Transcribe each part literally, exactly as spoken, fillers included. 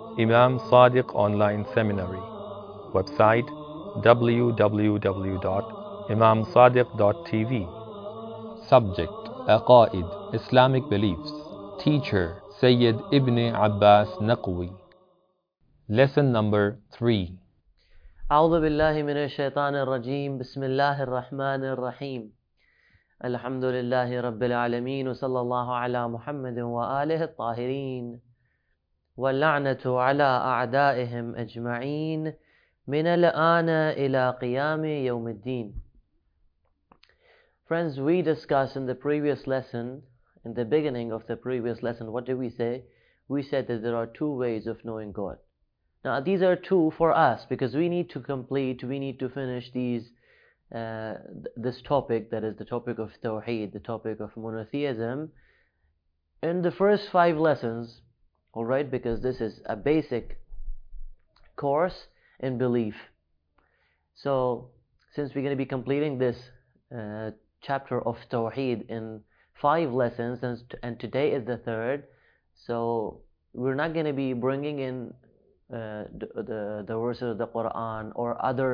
Imam Sadiq Online Seminary. Website w w w dot imam sadiq dot t v. Subject: Aqaid, Islamic beliefs. Teacher: Sayyid Ibn Abbas Naqwi. Lesson number three. أعوذ بالله من الشيطان الرجيم بسم الله الرحمن الرحيم الحمد لله رب العالمين وصلى الله على محمد وآله الطاهرين واللعنة على أعدائهم أجمعين من الآن إلى قيام يوم الدين. Friends, we discussed in the previous lesson, in the beginning of the previous lesson, what did we say? We said that there are two ways of knowing God. Now these are two for us because we need to complete, we need to finish these, uh, this topic, that is the topic of Tawheed, the topic of monotheism, in the first five lessons, alright, because this is a basic course in belief. So since we're going to be completing this uh, chapter of Tawheed in five lessons, and, and today is the third, so we're not going to be bringing in Uh, the, the, the verses of the Quran or other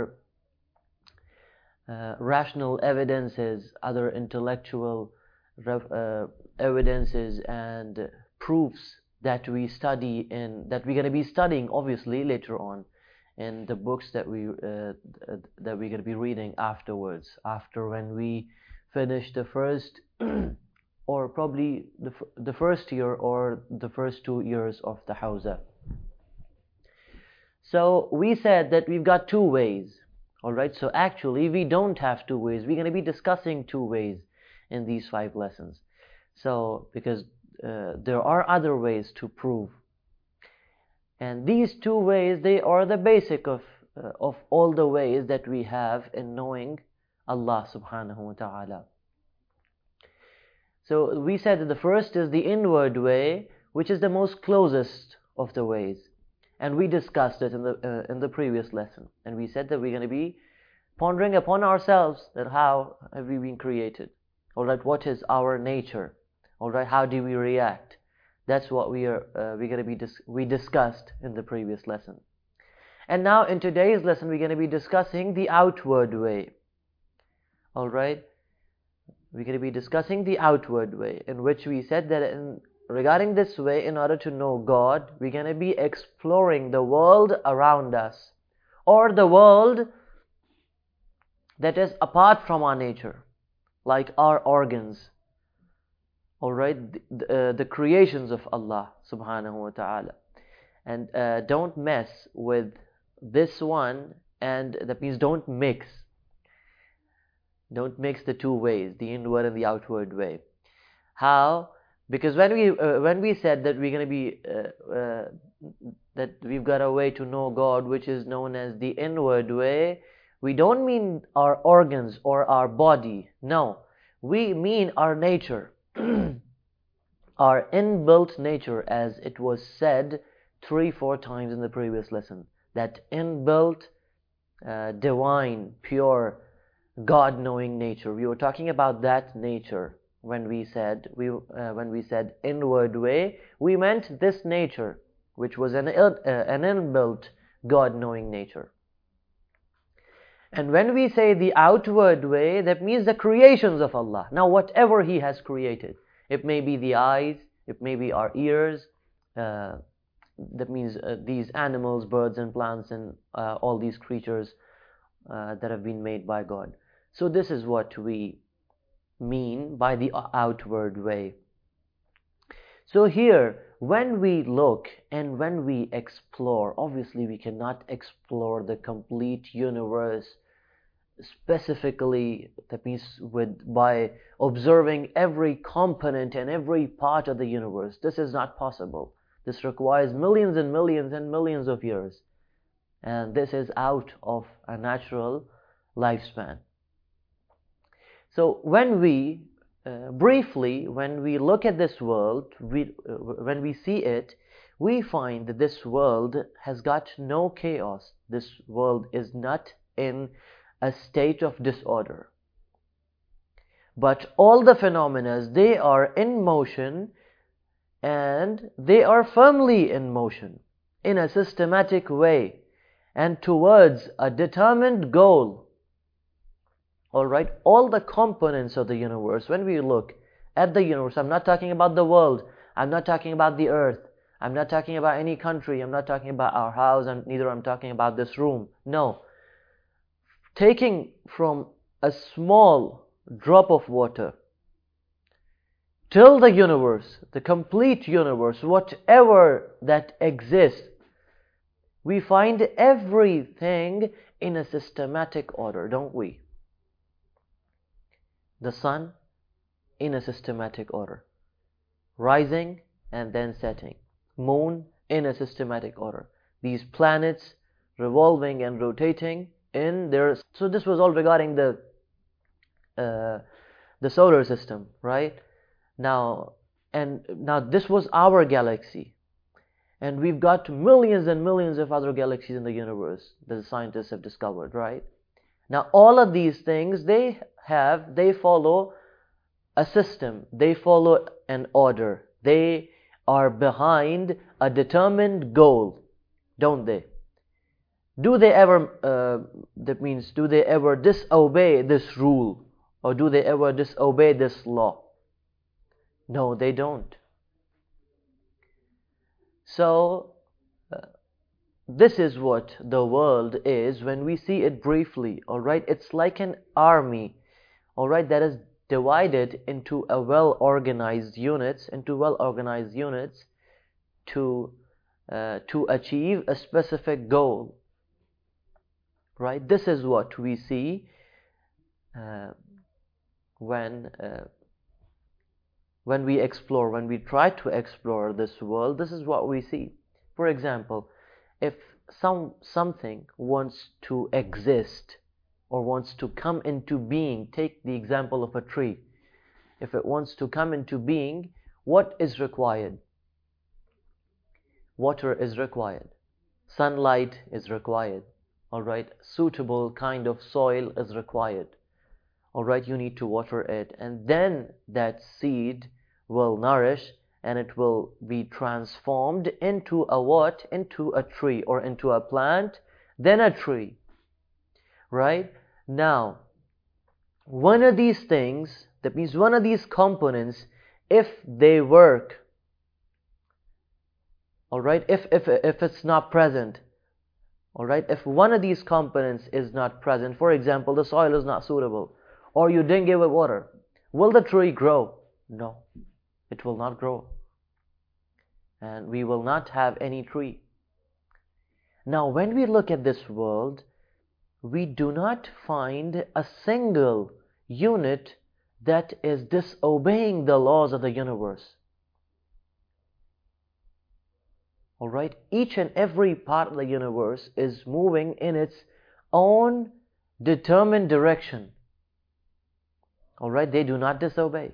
uh, rational evidences, other intellectual uh, evidences and proofs that we study in, that we're going to be studying obviously later on in the books that we uh, that we're going to be reading afterwards, after when we finish the first or probably the, the first year or the first two years of the Hawza. So we said that we've got two ways, alright, so actually we don't have two ways. We're going to be discussing two ways in these five lessons. So, because uh, there are other ways to prove. And these two ways, they are the basic of, uh, of all the ways that we have in knowing Allah subhanahu wa ta'ala. So we said that the first is the inward way, which is the most closest of the ways. And we discussed it in the uh, in the previous lesson, and we said that we're going to be pondering upon ourselves that how have we been created, all right? What is our nature, all right? How do we react? That's what we are uh, we're going to be dis we discussed in the previous lesson, and now in today's lesson we're going to be discussing the outward way, all right? We're going to be discussing the outward way, in which we said that in regarding this way, in order to know God, we're going to be exploring the world around us, or the world that is apart from our nature, like our organs, alright, the, uh, the creations of Allah subhanahu wa ta'ala. And uh, don't mess with this one, and that means don't mix. Don't mix the two ways, the inward and the outward way. How? Because when we uh, when we said that we're going to be uh, uh, that we've got a way to know God which is known as the inward way, we don't mean our organs or our body. No, we mean our nature, our inbuilt nature, as it was said three, four times in the previous lesson. That inbuilt, uh, divine, pure, God-knowing nature. We were talking about that nature. When we said we uh, when we said inward way, we meant this nature, which was an uh, an inbuilt God-knowing nature. And when we say the outward way, that means the creations of Allah. Now, whatever He has created, it may be the eyes, it may be our ears. Uh, that means uh, these animals, birds, and plants, and uh, all these creatures uh, that have been made by God. So this is what we mean by the outward way. So here, when we look and when we explore, obviously we cannot explore the complete universe specifically, that means with by observing every component and every part of the universe. This is not possible. This requires millions and millions and millions of years, and this is out of a natural lifespan. So when we, uh, briefly, when we look at this world, we, uh, when we see it, we find that this world has got no chaos. This world is not in a state of disorder. But all the phenomena, they are in motion, and they are firmly in motion. in a systematic way and towards a determined goal. Alright, all the components of the universe, when we look at the universe, I'm not talking about the world, I'm not talking about the earth, I'm not talking about any country, I'm not talking about our house, and neither I'm talking about this room. No. Taking from a small drop of water till the universe, the complete universe, whatever that exists, we find everything in a systematic order, don't we? The sun in a systematic order, rising and then setting. Moon in a systematic order. These planets revolving and rotating in their... So this was all regarding the uh, the solar system, right? Now, and now this was our galaxy. And we've got millions and millions of other galaxies in the universe that the scientists have discovered, right? Now, all of these things, they have, they follow a system. They follow an order. They are behind a determined goal, don't they? Do they ever, uh, that means, do they ever disobey this rule? Or do they ever disobey this law? No, they don't. So, uh, this is what the world is when we see it briefly, alright? It's like an army, alright, that is divided into a well-organized units, into well-organized units to, uh, to achieve a specific goal, right? This is what we see uh, when uh, when we explore, when we try to explore this world. This is what we see. For example, if some something wants to exist or wants to come into being, take the example of a tree. If it wants to come into being, what is required? Water is required. Sunlight is required. Alright, suitable kind of soil is required. Alright, you need to water it, and then that seed will nourish and it will be transformed into a what? Into a tree, or into a plant, then a tree. Right? Now, one of these things, that means one of these components, if they work, alright, if, if, if it's not present, alright, if one of these components is not present, for example, the soil is not suitable, or you didn't give it water, will the tree grow? No, it will not grow. And we will not have any tree. Now, when we look at this world, we do not find a single unit that is disobeying the laws of the universe. Alright, each and every part of the universe is moving in its own determined direction. Alright, they do not disobey.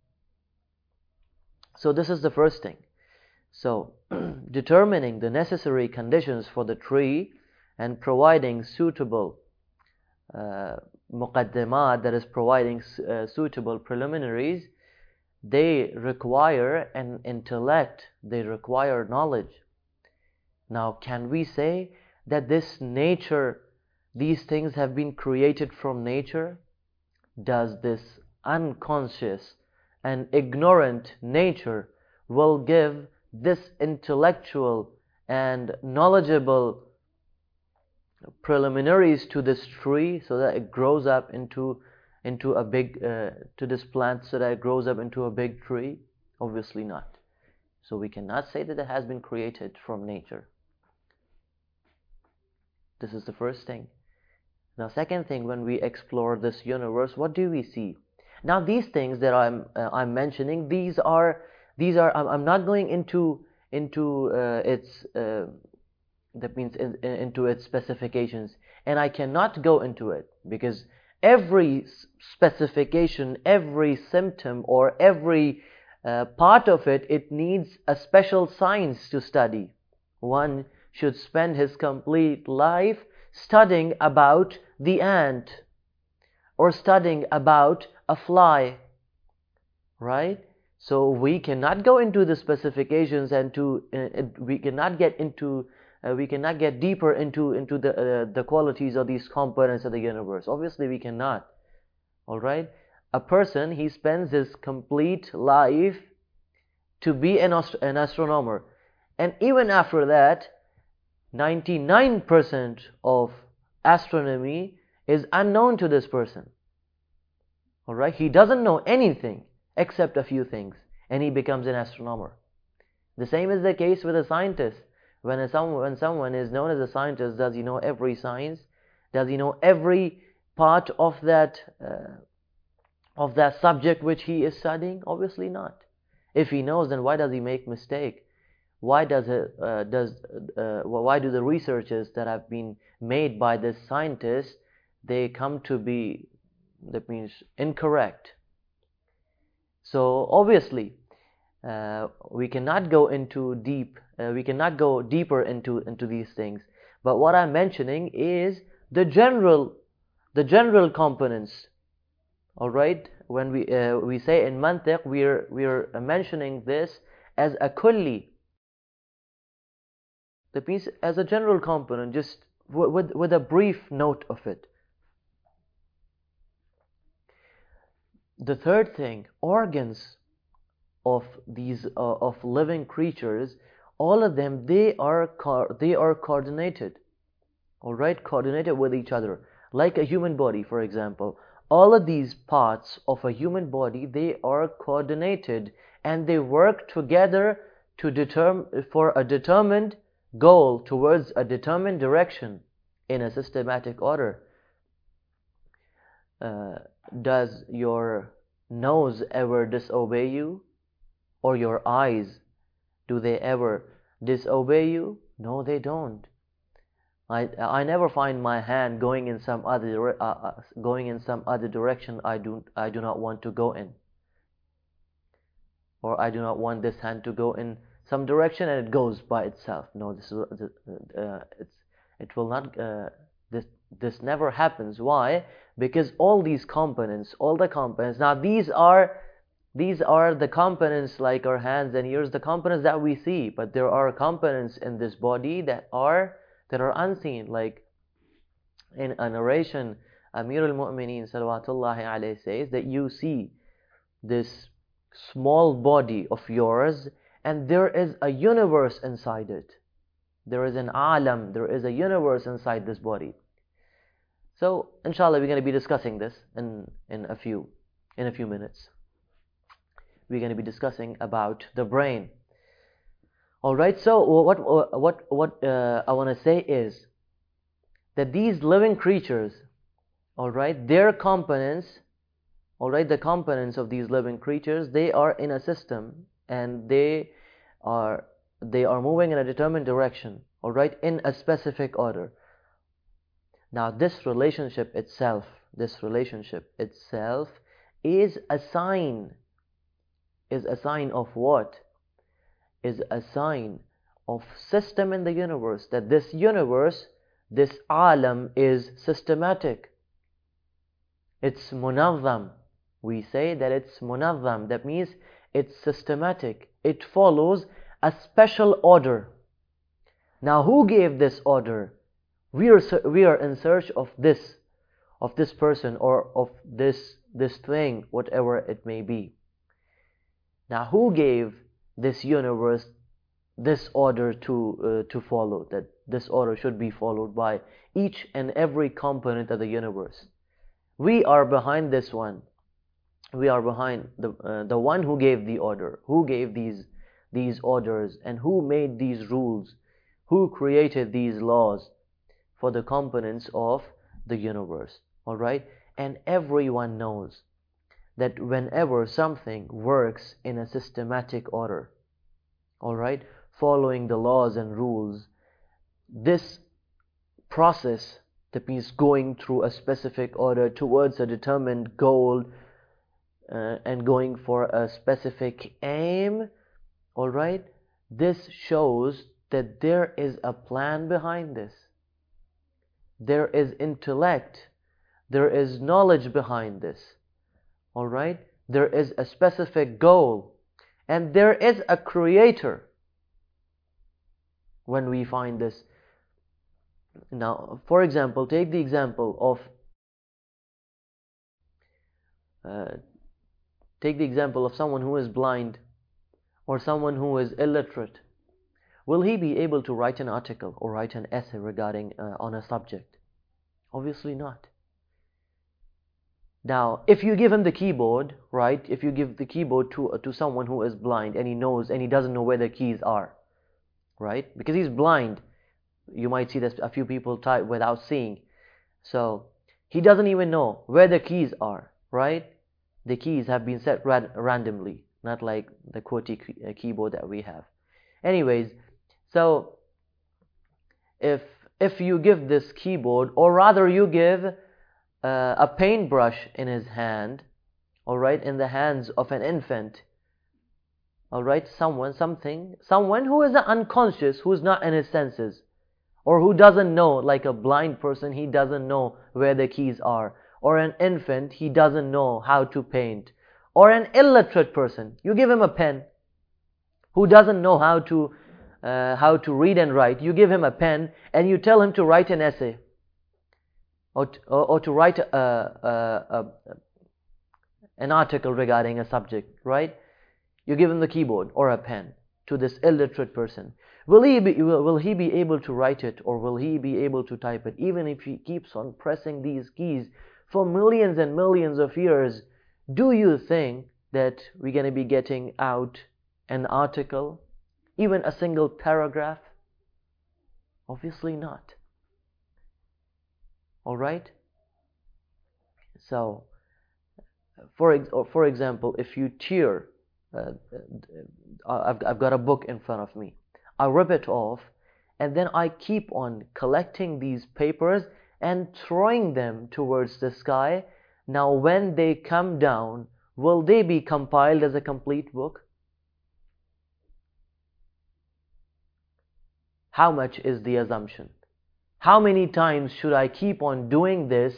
So this is the first thing. So, determining the necessary conditions for the tree and providing suitable uh, muqaddimat, that is providing uh, suitable preliminaries, they require an intellect, they require knowledge. Now, can we say that this nature, these things have been created from nature? Does this unconscious and ignorant nature will give this intellectual and knowledgeable preliminaries to this tree so that it grows up into into a big uh, to this plant so that it grows up into a big tree? Obviously not. So we cannot say that it has been created from nature. This is the first thing. Now, second thing, when we explore this universe, what do we see? Now, these things that I'm uh, I'm mentioning, these are these are I'm, I'm not going into into uh, its uh, that means in, in, into its specifications, and I cannot go into it because every specification, every symptom, or every uh, part of it, it needs a special science to study. One should spend his complete life studying about the ant or studying about a fly, right? So we cannot go into the specifications and to uh, we cannot get into uh, we cannot get deeper into into the uh, the qualities of these components of the universe. Obviously, we cannot. All right. A person, he spends his complete life to be an, ast- an astronomer, and even after that, ninety-nine percent of astronomy is unknown to this person. All right. He doesn't know anything except a few things, and he becomes an astronomer. The same is the case with a scientist. When, a, some, when someone is known as a scientist, does he know every science? Does he know every part of that uh, of that subject which he is studying? Obviously not. If he knows, then why does he make mistake? Why does it, uh, does uh, why do the researches that have been made by this scientist, they come to be, that means, incorrect? So obviously, uh, we cannot go into deep. Uh, we cannot go deeper into into these things. But what I'm mentioning is the general, the general components. All right. When we uh, we say in mantiq, we're we're mentioning this as a kulli. The piece as a general component, just w- with with a brief note of it. The third thing, organs of these uh, of living creatures, all of them, they are co- they are coordinated. All right, coordinated with each other, like a human body, for example. All of these parts of a human body, they are coordinated, and they work together to determine for a determined goal, towards a determined direction, in a systematic order. Uh, does your nose ever disobey you? Or your eyes, do they ever disobey you? No, they don't. I I never find my hand going in some other uh, uh, going in some other direction I do I do not want to go in, or I do not want this hand to go in some direction and it goes by itself. No, this is uh, it's it will not. Uh, this this never happens. Why? Because all these components, all the components. Now these are these are the components, like our hands and ears, the components that we see. But there are components in this body that are that are unseen, like in a narration, Amir al-Mu'mineen salawatullahi alayhi says that you see this small body of yours, and there is a universe inside it. There is an alam, there is a universe inside this body. So, inshallah, we're going to be discussing this in, in a few in a few minutes. We're going to be discussing about the brain. All right. So, what what what uh, I want to say is that these living creatures, all right, their components, all right, the components of these living creatures, they are in a system, and they are they are moving in a determined direction, all right, in a specific order. Now, this relationship itself, this relationship itself is a sign, is a sign of what? Is a sign of system in the universe, that this universe, this alam is systematic. It's munazzam. We say that it's munazzam. That means it's systematic. It follows a special order. Now, who gave this order? We are we are in search of this, of this person, or of this this thing, whatever it may be. Now, who gave this universe this order to uh, to follow? That this order should be followed by each and every component of the universe. We are behind this one. We are behind the uh, the one who gave the order, who gave these these orders, and who made these rules, who created these laws for the components of the universe. All right, and everyone knows that whenever something works in a systematic order, all right, following the laws and rules, this process, that means going through a specific order towards a determined goal, uh, and going for a specific aim, all right, this shows that there is a plan behind this. There is intellect, there is knowledge behind this. All right, there is a specific goal and there is a creator when we find this. Now, for example, take the example of uh, take the example of someone who is blind or someone who is illiterate. Will he be able to write an article or write an essay regarding uh, on a subject? Obviously not. Now, if you give him the keyboard, right? If you give the keyboard to uh, to someone who is blind and he knows and he doesn't know where the keys are, right? Because he's blind, you might see that a few people type without seeing. So he doesn't even know where the keys are, right? The keys have been set rad randomly, not like the QWERTY key uh, keyboard that we have. Anyways, so if if you give this keyboard, or rather you give uh, a paintbrush in his hand, all right, in the hands of an infant, all right, someone, something, someone who is unconscious, who is not in his senses, or who doesn't know, like a blind person, he doesn't know where the keys are, or an infant, he doesn't know how to paint, or an illiterate person, you give him a pen, who doesn't know how to uh, how to read and write, you give him a pen and you tell him to write an essay, or to, or, or to write a, a, a, an article regarding a subject, right? You give him the keyboard or a pen to this illiterate person. Will he be, will, will he be able to write it, or will he be able to type it, even if he keeps on pressing these keys for millions and millions of years? Do you think that we're going to be getting out an article, even a single paragraph? Obviously not. All right? So, for ex for example, if you tear, uh, uh, I've, I've got a book in front of me. I rip it off, and then I keep on collecting these papers and throwing them towards the sky. Now, when they come down, will they be compiled as a complete book? How much is the assumption? How many times should I keep on doing this,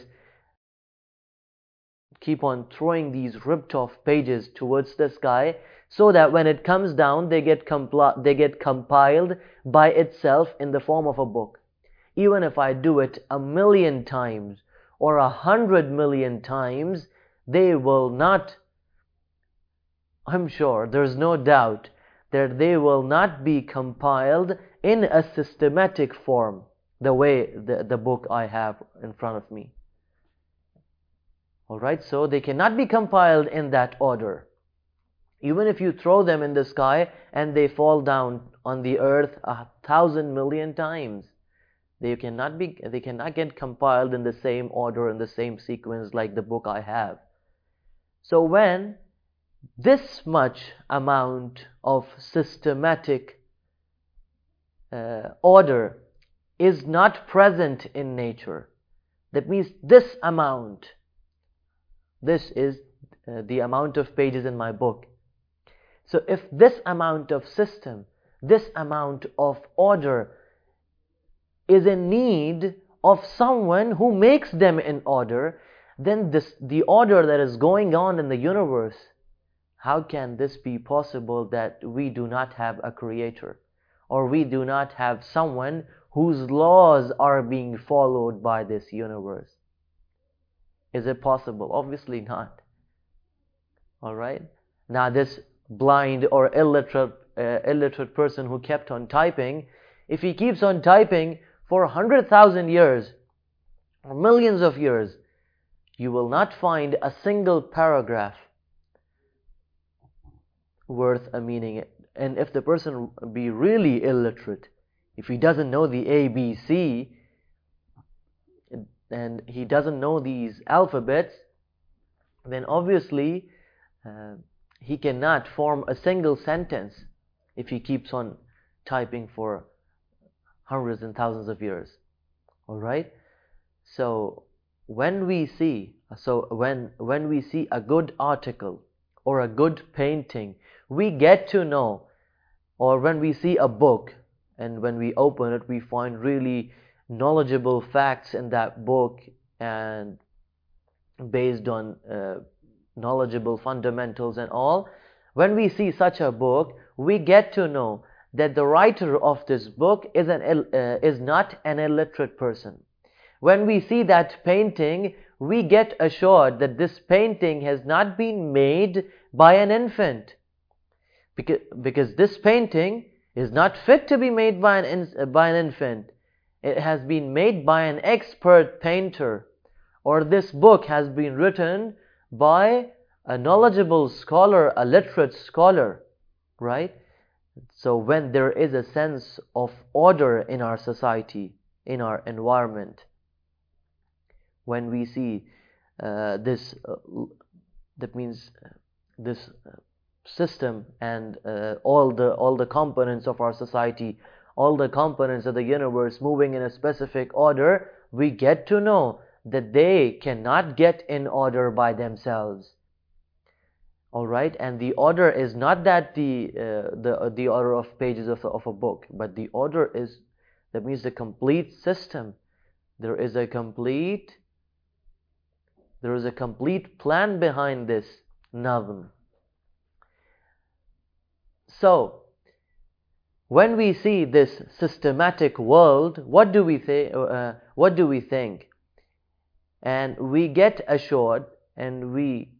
keep on throwing these ripped off pages towards the sky, so that when it comes down, they get, they get compiled by itself in the form of a book? Even if I do it a million times or a hundred million times, they will not, I'm sure, there's no doubt that they will not be compiled in a systematic form, the way the, the book I have in front of me. Alright, so they cannot be compiled in that order. Even if you throw them in the sky and they fall down on the earth a thousand million times, they cannot be, they cannot get compiled in the same order, in the same sequence like the book I have. So when this much amount of systematic uh, order is not present in nature, that means this amount, this is uh, the amount of pages in my book. So if this amount of system, this amount of order is in need of someone who makes them in order, then this, the order that is going on in the universe, how can this be possible that we do not have a creator, or we do not have someone whose laws are being followed by this universe? Is it possible? Obviously not. Alright? Now this blind or illiterate, uh, illiterate person who kept on typing, if he keeps on typing for a hundred thousand years, or millions of years, you will not find a single paragraph worth a meaning. And if the person be really illiterate, if he doesn't know the A B C, and he doesn't know these alphabets, then obviously uh, he cannot form a single sentence if he keeps on typing for hundreds and thousands of years. Alright? So when we see so when when we see a good article or a good painting, we get to know, or when we see a book and when we open it, we find really knowledgeable facts in that book, and based on uh, knowledgeable fundamentals and all, when we see such a book, we get to know that the writer of this book is, an, uh, is not an illiterate person. When we see that painting, we get assured that this painting has not been made by an infant. Because, because this painting is not fit to be made by an, by an infant. It has been made by an expert painter. Or this book has been written by a knowledgeable scholar, a literate scholar, right? So when there is a sense of order in our society, in our environment, when we see uh, this, uh, that means uh, this uh, system and uh, all the all the components of our society, all the components of the universe moving in a specific order, we get to know that they cannot get in order by themselves. All right, and the order is not that the uh, the uh, the order of pages of, of a book, but the order is, that means the complete system. There is a complete there is a complete plan behind this nazm. So when we see this systematic world, what do we think? Uh, what do we think? And we get assured, and we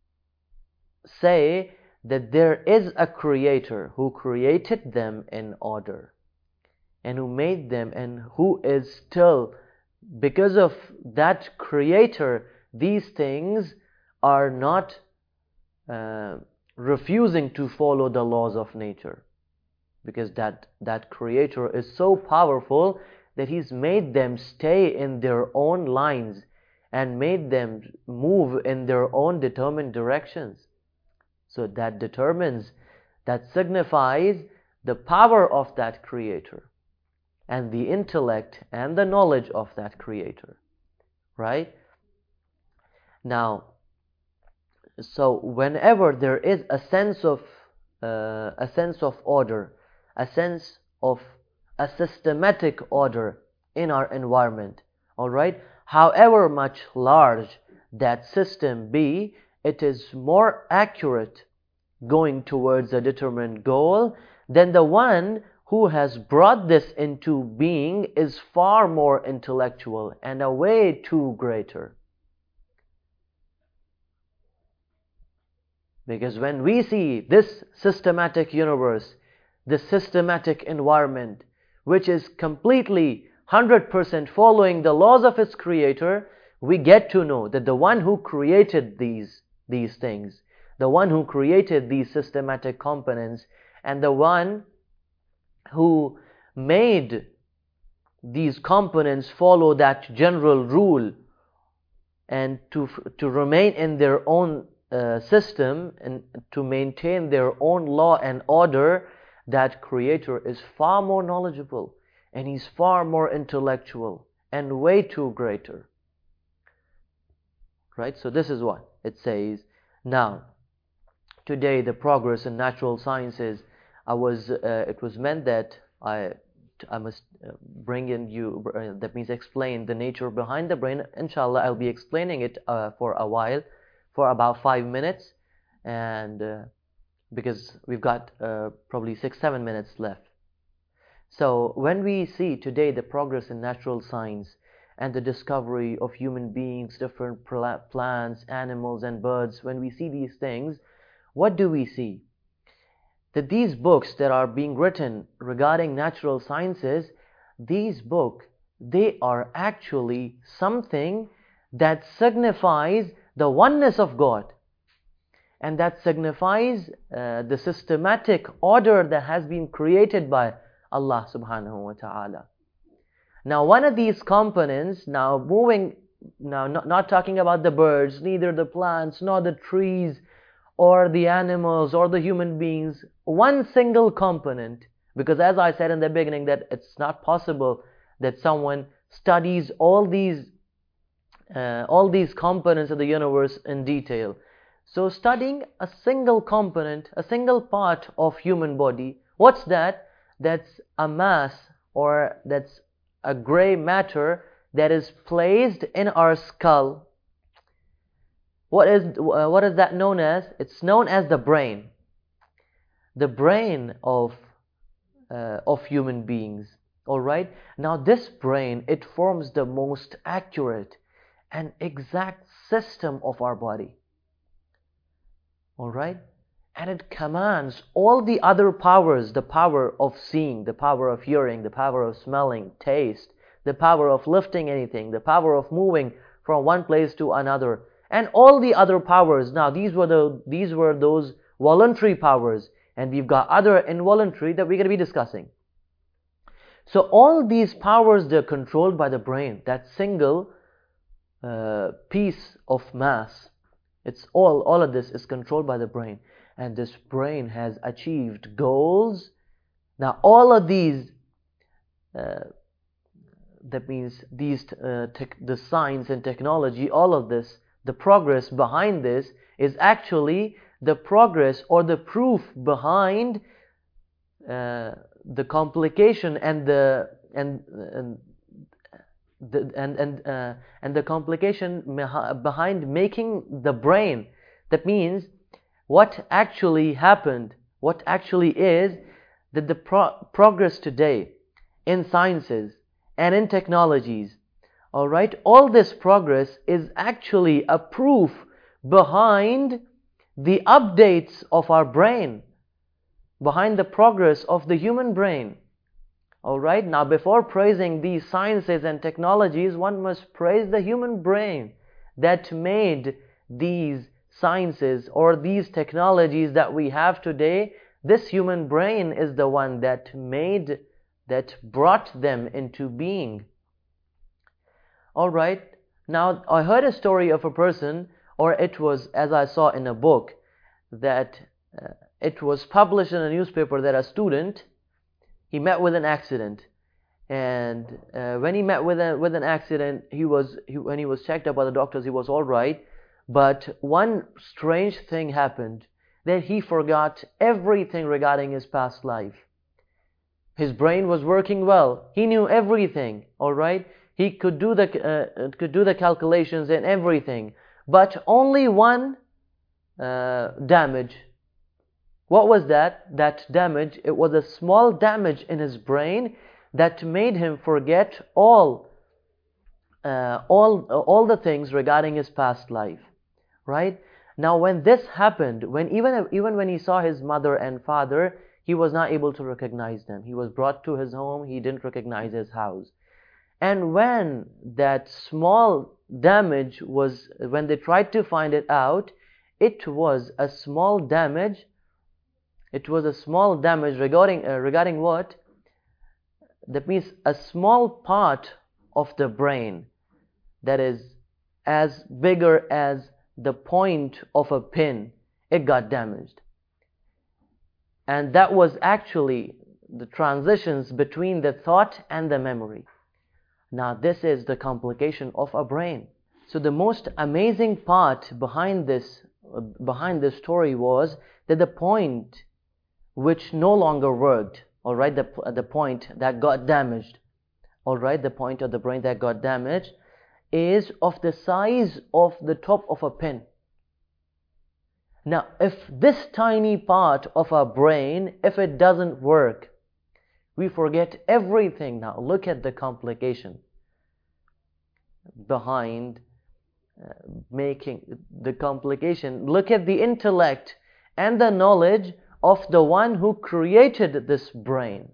say that there is a creator who created them in order and who made them, and who is still, because of that creator, these things are not uh, refusing to follow the laws of nature, because that that creator is so powerful that he's made them stay in their own lines and made them move in their own determined directions. So that determines, that signifies the power of that creator and the intellect and the knowledge of that creator, right? Now, so whenever there is a sense of uh, a sense of order, a sense of a systematic order in our environment, all right, however much large that system be, it is more accurate going towards a determined goal than the one who has brought this into being is far more intellectual and a way too greater. Because when we see this systematic universe, this systematic environment, which is completely one hundred percent following the laws of its creator, we get to know that the one who created these, these things, the one who created these systematic components, and the one who made these components follow that general rule and to, to remain in their own Uh, system and to maintain their own law and order, that creator is far more knowledgeable and he's far more intellectual and way too greater. Right? So this is what it says. Now, today the progress in natural sciences, I was uh, it was meant that I I must bring in you, uh, that means explain the nature behind the brain. Inshallah, I'll be explaining it uh, for a while, for about five minutes, and uh, because we've got uh, probably six, seven minutes left. So when we see today the progress in natural science and the discovery of human beings, different plants, animals and birds, when we see these things, what do we see? That these books that are being written regarding natural sciences, these books, they are actually something that signifies the oneness of God, and that signifies uh, the systematic order that has been created by Allah subhanahu wa ta'ala. Now one of these components, now moving, now not, not talking about the birds, neither the plants, nor the trees, or the animals, or the human beings, one single component, because as I said in the beginning that it's not possible that someone studies all these Uh, all these components of the universe in detail. So studying a single component, a single part of human body, what's that? That's a mass, or that's a gray matter that is placed in our skull. What is uh, what is that known as? It's known as the brain. the brain of uh, of human beings. All right. Now this brain, it forms the most accurate and exact system of our body. All right. And it commands all the other powers, the power of seeing, the power of hearing, the power of smelling, taste, the power of lifting anything, the power of moving from one place to another, and all the other powers. Now these were the these were those voluntary powers, and we've got other involuntary that we're going to be discussing. So all these powers, they're controlled by the brain, that single uh, piece of mass. It's all all of this is controlled by the brain. And this brain has achieved goals. Now all of these, uh, that means these, uh, tech, the science and technology, all of this, the progress behind this is actually the progress or the proof behind uh, the complication and the and and the, and and, uh, and the complication behind making the brain. That means what actually happened, what actually is, that the pro- progress today in sciences and in technologies, all right, all this progress is actually a proof behind the updates of our brain, behind the progress of the human brain. All right, now before praising these sciences and technologies, one must praise the human brain that made these sciences or these technologies that we have today. This human brain is the one that made, that brought them into being. All right, now I heard a story of a person, or it was, as I saw in a book, that uh, it was published in a newspaper that a student, he met with an accident, and uh, when he met with a, with an accident, he was he, when he was checked up by the doctors, he was all right. But one strange thing happened, that he forgot everything regarding his past life. His brain was working well. He knew everything, all right? He could do the uh, could do the calculations and everything. But only one uh, damage. What was that? That damage, it was a small damage in his brain that made him forget all uh, all uh, all the things regarding his past life. Right? Now when this happened, when even even when he saw his mother and father, he was not able to recognize them. He was brought to his home, he didn't recognize his house. And when that small damage was, when they tried to find it out, it was a small damage, it was a small damage regarding, uh, regarding what? That means a small part of the brain that is as bigger as the point of a pin, it got damaged. And that was actually the transitions between the thought and the memory. Now this is the complication of a brain. So the most amazing part behind this, uh, behind this story was that the point which no longer worked, all right, the, the point that got damaged, all right, the point of the brain that got damaged is of the size of the top of a pin. Now, if this tiny part of our brain, if it doesn't work, we forget everything. Now, look at the complication behind uh, making the complication. Look at the intellect and the knowledge of the one who created this brain.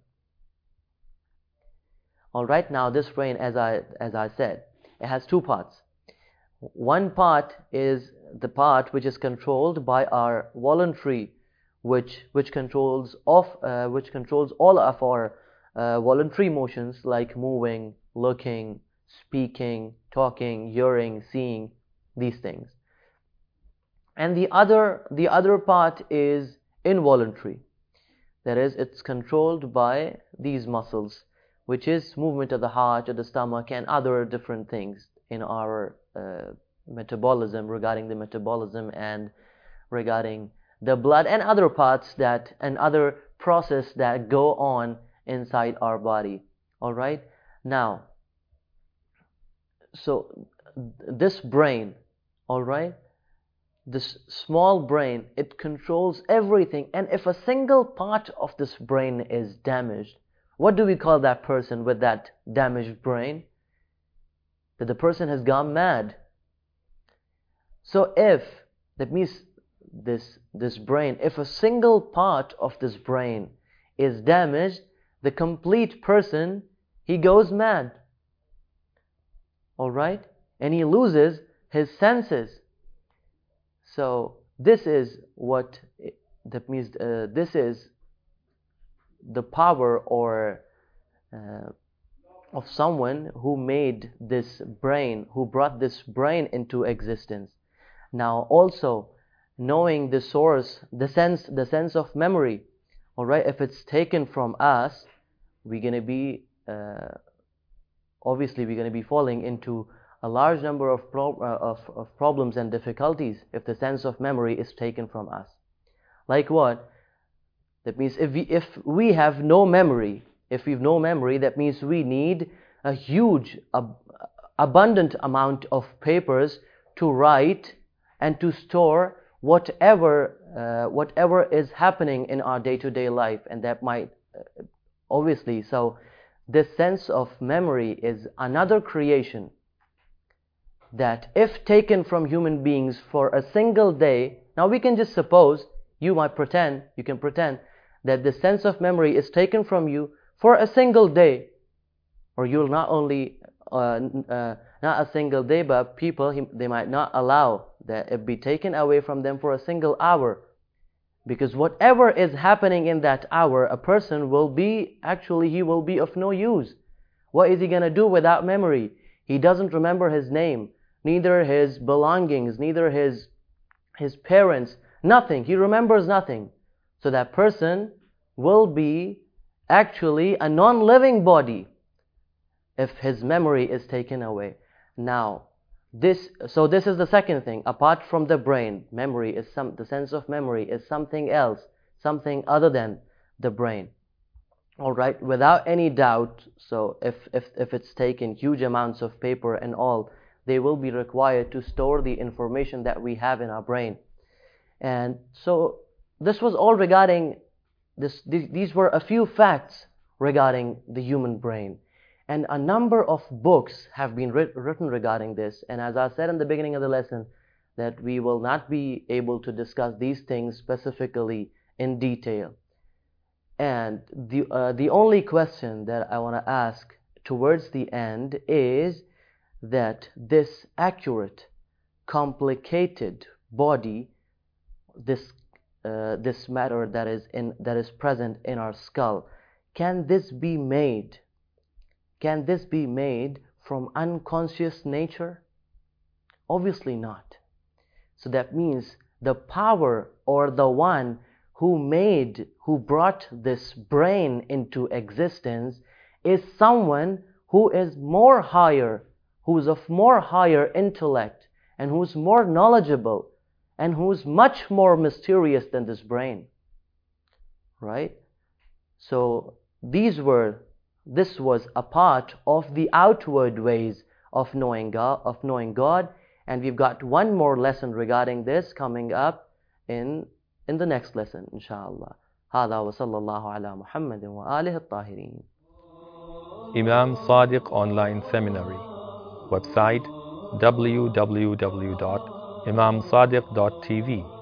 All right, now this brain, as I as I said, it has two parts. One part is the part which is controlled by our voluntary, which which controls of uh, which controls all of our uh, voluntary motions like moving, looking, speaking, talking, hearing, seeing, these things. And the other the other part is involuntary. That is, it's controlled by these muscles, which is movement of the heart, of the stomach, and other different things in our uh, metabolism, regarding the metabolism and regarding the blood and other parts that and other process that go on inside our body. All right. Now, so this brain, all right, this small brain, it controls everything. And if a single part of this brain is damaged, what do we call that person with that damaged brain? That the person has gone mad. So if, that means this, this brain, if a single part of this brain is damaged, the complete person, he goes mad. Alright? And he loses his senses. So this is what, that means uh, this is the power or uh, of someone who made this brain, who brought this brain into existence. Now also, knowing the source, the sense, the sense of memory, alright, if it's taken from us, we're going to be, uh, obviously we're going to be falling into a large number of, pro uh, of, of problems and difficulties if the sense of memory is taken from us. Like what? That means if we, if we have no memory, if we have no memory, that means we need a huge, ab abundant amount of papers to write and to store whatever, uh, whatever is happening in our day-to-day life. And that might, uh, obviously, so this sense of memory is another creation that if taken from human beings for a single day, now we can just suppose, you might pretend, you can pretend that the sense of memory is taken from you for a single day, or you'll not only, uh, uh, not a single day, but people, they might not allow that it be taken away from them for a single hour. Because whatever is happening in that hour, a person will be, actually he will be of no use. What is he going to do without memory? He doesn't remember his name, neither his belongings, neither his, his parents, nothing. He remembers nothing. So that person will be actually a non-living body if his memory is taken away. Now, this, so this is the second thing. Apart from the brain, memory is some, the sense of memory is something else, something other than the brain. Alright, without any doubt, so if, if, if it's taken huge amounts of paper and all, they will be required to store the information that we have in our brain. And so this was all regarding, this, these were a few facts regarding the human brain. And a number of books have been writ written regarding this. And as I said in the beginning of the lesson, that we will not be able to discuss these things specifically in detail. And the, uh, the only question that I want to ask towards the end is that this accurate, complicated body, this, uh, this matter that is, in, that is present in our skull, can this be made? Can this be made from unconscious nature? Obviously not. So that means the power or the one who made, who brought this brain into existence is someone who is more higher, who's of more higher intellect, and who's more knowledgeable, and who's much more mysterious than this brain. Right? So these were This was a part of the outward ways of knowing God, of knowing God, and we've got one more lesson regarding this coming up in in the next lesson, inshallah. هذا وصلى الله على محمد وآله الطاهرين. Imam Sadiq Online Seminary. Website w w w dot imam sadiq dot t v.